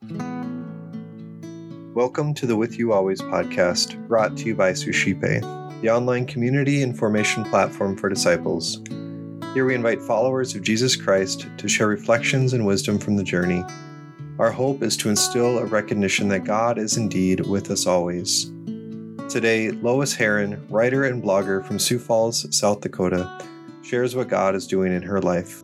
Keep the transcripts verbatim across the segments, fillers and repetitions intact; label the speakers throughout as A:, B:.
A: Welcome to the With You Always podcast, brought to you by Suscipe, the online community and formation platform for disciples. Here we invite followers of Jesus Christ to share reflections and wisdom from the journey. Our hope is to instill a recognition that God is indeed with us always. Today, Lois Heron, writer and blogger from Sioux Falls, South Dakota, shares what God is doing in her life.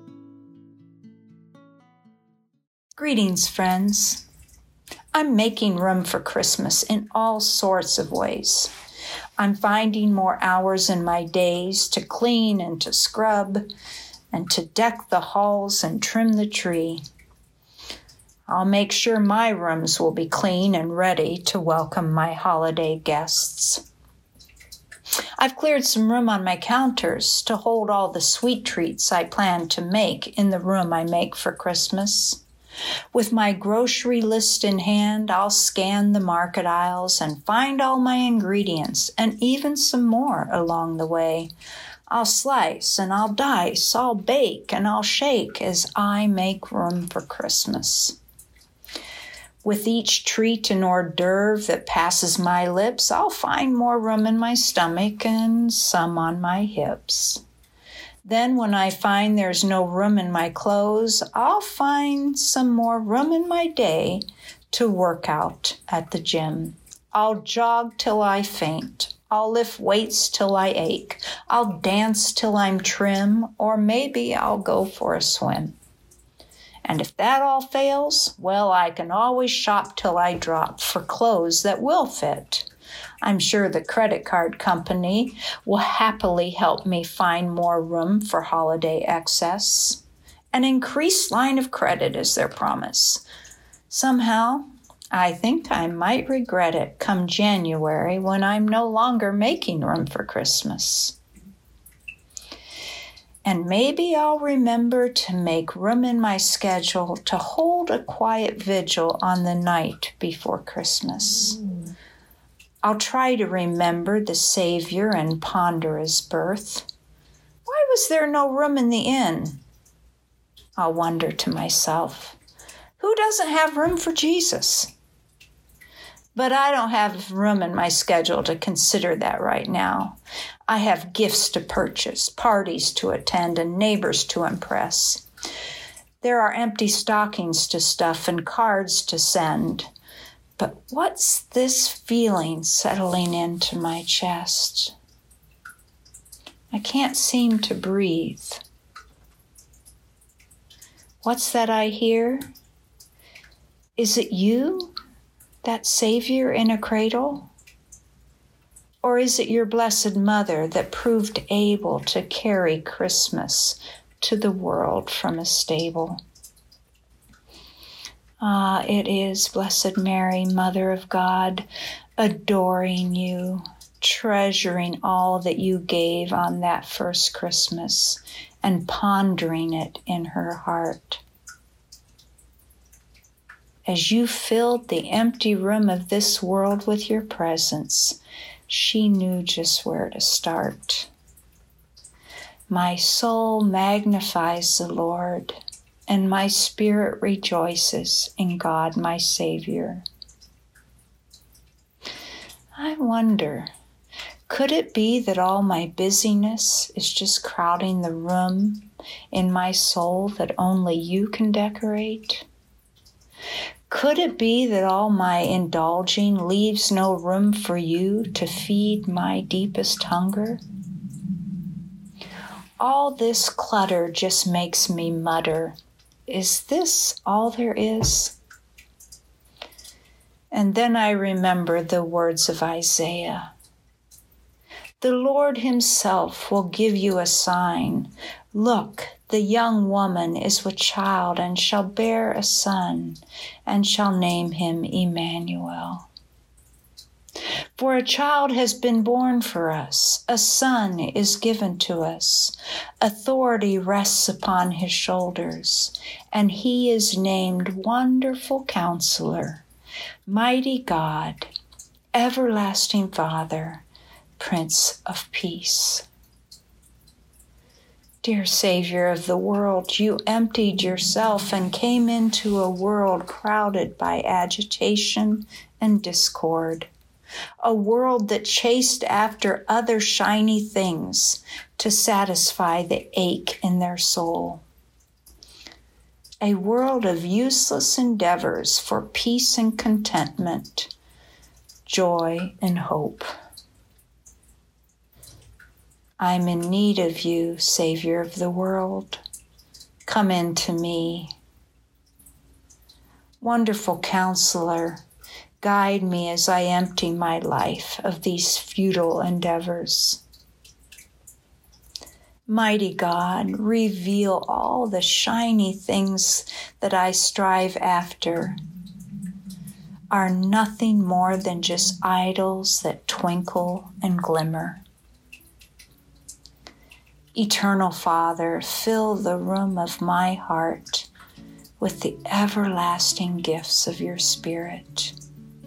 B: Greetings, friends. I'm making room for Christmas in all sorts of ways. I'm finding more hours in my days to clean and to scrub and to deck the halls and trim the tree. I'll make sure my rooms will be clean and ready to welcome my holiday guests. I've cleared some room on my counters to hold all the sweet treats I plan to make in the room I make for Christmas. With my grocery list in hand, I'll scan the market aisles and find all my ingredients and even some more along the way. I'll slice and I'll dice, I'll bake and I'll shake as I make room for Christmas. With each treat and hors d'oeuvre that passes my lips, I'll find more room in my stomach and some on my hips. Then when I find there's no room in my clothes, I'll find some more room in my day to work out at the gym. I'll jog till I faint. I'll lift weights till I ache. I'll dance till I'm trim, or maybe I'll go for a swim. And if that all fails, well, I can always shop till I drop for clothes that will fit. I'm sure the credit card company will happily help me find more room for holiday excess. An increased line of credit is their promise. Somehow, I think I might regret it come January when I'm no longer making room for Christmas. And maybe I'll remember to make room in my schedule to hold a quiet vigil on the night before Christmas. Mm. I'll try to remember the Savior and ponder his birth. Why was there no room in the inn? I'll wonder to myself, who doesn't have room for Jesus? But I don't have room in my schedule to consider that right now. I have gifts to purchase, parties to attend, and neighbors to impress. There are empty stockings to stuff and cards to send. But what's this feeling settling into my chest? I can't seem to breathe. What's that I hear? Is it you, that Savior in a cradle? Or is it your Blessed Mother that proved able to carry Christmas to the world from a stable? Ah, it is, Blessed Mary, Mother of God, adoring you, treasuring all that you gave on that first Christmas, and pondering it in her heart. As you filled the empty room of this world with your presence, she knew just where to start. My soul magnifies the Lord, and my spirit rejoices in God, my Savior. I wonder, could it be that all my busyness is just crowding the room in my soul that only you can decorate? Could it be that all my indulging leaves no room for you to feed my deepest hunger? All this clutter just makes me mutter, is this all there is? And then I remember the words of Isaiah. The Lord himself will give you a sign. Look, the young woman is with child and shall bear a son and shall name him Emmanuel. For a child has been born for us, a son is given to us, authority rests upon his shoulders, and he is named Wonderful Counselor, Mighty God, Everlasting Father, Prince of Peace. Dear Savior of the world, you emptied yourself and came into a world crowded by agitation and discord, a world that chased after other shiny things to satisfy the ache in their soul, a world of useless endeavors for peace and contentment, joy and hope. I'm in need of you, Savior of the world. Come into me. Wonderful Counselor, guide me as I empty my life of these futile endeavors. Mighty God, reveal all the shiny things that I strive after are nothing more than just idols that twinkle and glimmer. Eternal Father, fill the room of my heart with the everlasting gifts of your Spirit.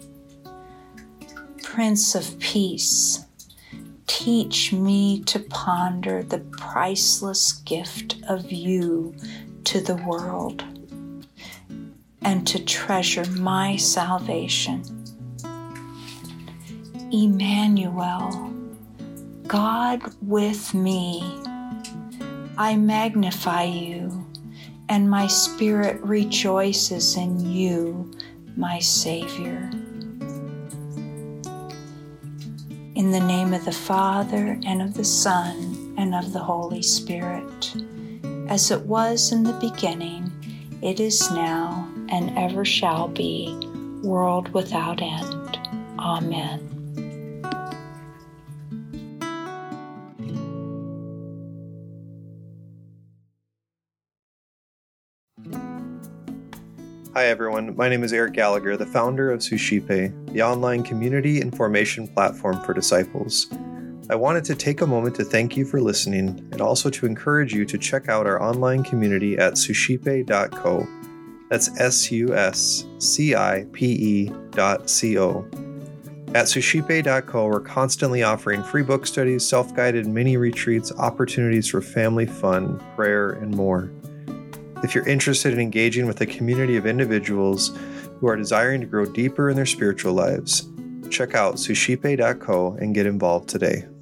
B: Prince of Peace, teach me to ponder the priceless gift of you to the world and to treasure my salvation. Emmanuel, God with me, I magnify you, and my spirit rejoices in you, my Savior. In the name of the Father, and of the Son, and of the Holy Spirit, as it was in the beginning, it is now, and ever shall be, world without end. Amen.
A: Hi everyone, my name is Eric Gallagher, the founder of Suscipe, the online community and formation platform for disciples. I wanted to take a moment to thank you for listening and also to encourage you to check out our online community at suscipe dot co. That's S U S C I P E dot C O. At suscipe dot co, we're constantly offering free book studies, self-guided mini retreats, opportunities for family fun, prayer, and more. If you're interested in engaging with a community of individuals who are desiring to grow deeper in their spiritual lives, check out suscipe dot co and get involved today.